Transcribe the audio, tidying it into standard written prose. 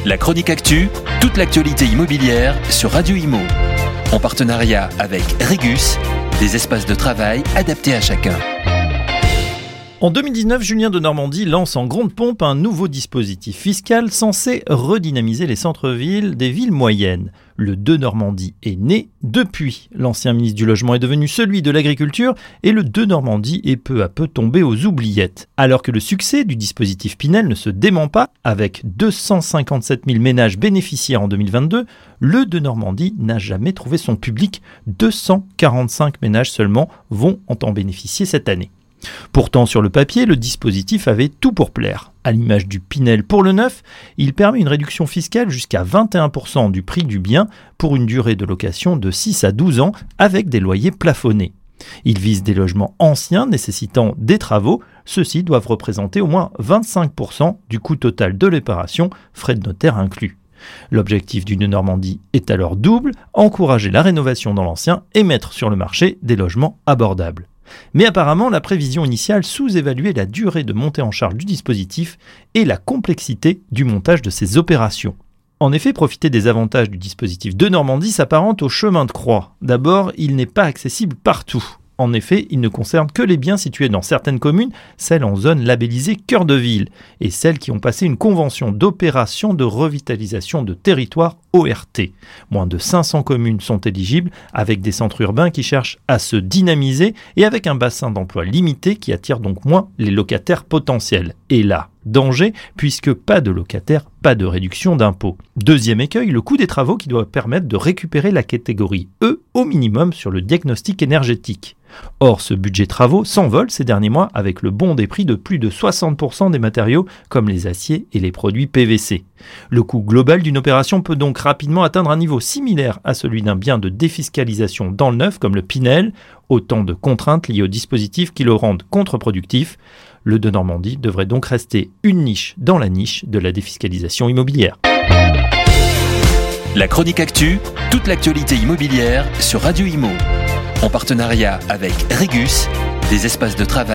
La chronique actu, toute l'actualité immobilière sur Radio Imo. En partenariat avec Regus, des espaces de travail adaptés à chacun. En 2019, Julien Denormandie lance en grande pompe un nouveau dispositif fiscal censé redynamiser les centres-villes des villes moyennes. Le Denormandie est né depuis. L'ancien ministre du Logement est devenu celui de l'Agriculture et le Denormandie est peu à peu tombé aux oubliettes. Alors que le succès du dispositif Pinel ne se dément pas, avec 257 000 ménages bénéficiaires en 2022, le Denormandie n'a jamais trouvé son public. 245 ménages seulement vont en bénéficier cette année. Pourtant, sur le papier, le dispositif avait tout pour plaire. À l'image du Pinel pour le neuf, il permet une réduction fiscale jusqu'à 21% du prix du bien pour une durée de location de 6 à 12 ans avec des loyers plafonnés. Il vise des logements anciens nécessitant des travaux. Ceux-ci doivent représenter au moins 25% du coût total de l'opération, frais de notaire inclus. L'objectif du Denormandie est alors double, encourager la rénovation dans l'ancien et mettre sur le marché des logements abordables. Mais apparemment, la prévision initiale sous-évaluait la durée de montée en charge du dispositif et la complexité du montage de ces opérations. En effet, profiter des avantages du dispositif Denormandie s'apparente au chemin de croix. D'abord, il n'est pas accessible partout. En effet, il ne concerne que les biens situés dans certaines communes, celles en zone labellisée cœur de ville, et celles qui ont passé une convention d'opération de revitalisation de territoire ORT. Moins de 500 communes sont éligibles, avec des centres urbains qui cherchent à se dynamiser et avec un bassin d'emploi limité qui attire donc moins les locataires potentiels. Et là, danger, puisque pas de locataires, pas de réduction d'impôts. Deuxième écueil, le coût des travaux qui doit permettre de récupérer la catégorie E au minimum sur le diagnostic énergétique. Or, ce budget travaux s'envole ces derniers mois avec le bond des prix de plus de 60% des matériaux comme les aciers et les produits PVC. Le coût global d'une opération peut donc rapidement atteindre un niveau similaire à celui d'un bien de défiscalisation dans le neuf comme le Pinel, autant de contraintes liées au dispositif qui le rendent contre-productif. Le Denormandie devrait donc rester une niche dans la niche de la défiscalisation immobilière. La chronique actu, toute l'actualité immobilière sur Radio Imo. En partenariat avec Regus, des espaces de travail